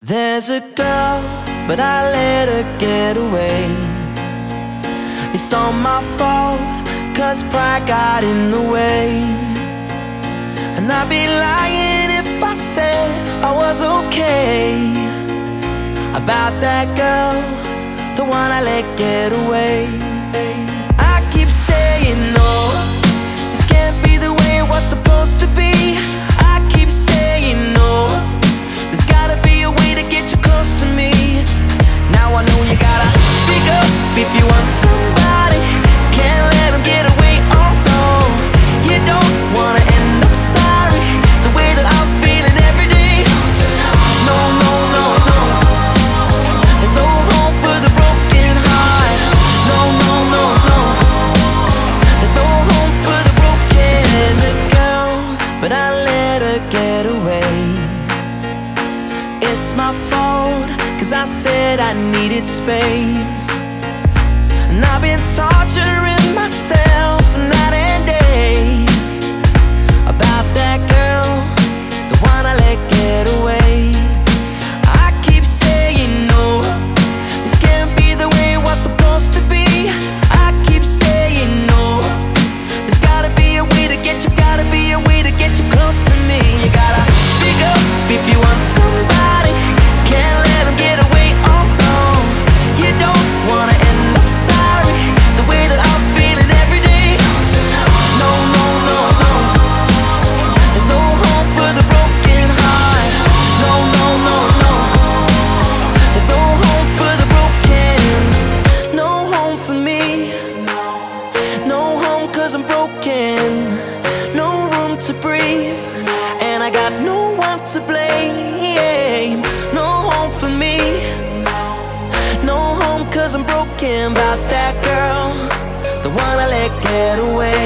There's a girl, but I let her get away. It's all my fault, cause pride got in the way. And I'd be lying if I said I was okay about that girl, the one I let get away. I keep saying no, this can't be the way it was supposed to be. I keep saying no, there's gotta be a way to get you close to me. Now I know you gotta speak up if you want somebody. Can't let them get away, oh no. You don't wanna end up sorry, the way that I'm feeling every day. No, no, no, no, there's no hope for the broken heart. No, no, no, no, there's no hope for the broken. There's a girl, but I let her get away. It's my fault, cause I said I needed space. And I've been torturing myself night and day about that girl, the one I let get away. I keep saying no, this can't be the way it was supposed to be. I keep saying no, there's gotta be a way to get you, gotta be a way to get you close to me. You gotta speak up if you want somebody. Can't let them get away, oh no. You don't wanna end up sorry, the way that I'm feeling every day. No, no, no, no, there's no hope for the broken heart. No, no, no, no, there's no home for the broken. No home for me, no home cause I'm broken. No room to breathe, and I got no one to blame. No home for me, no home cause I'm broken about that girl, the one I let get away.